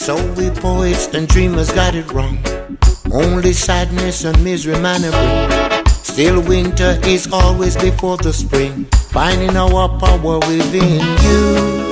So we poets and dreamers got it wrong. Only sadness and misery man a bring. Still winter is always before the spring. Finding our power within you.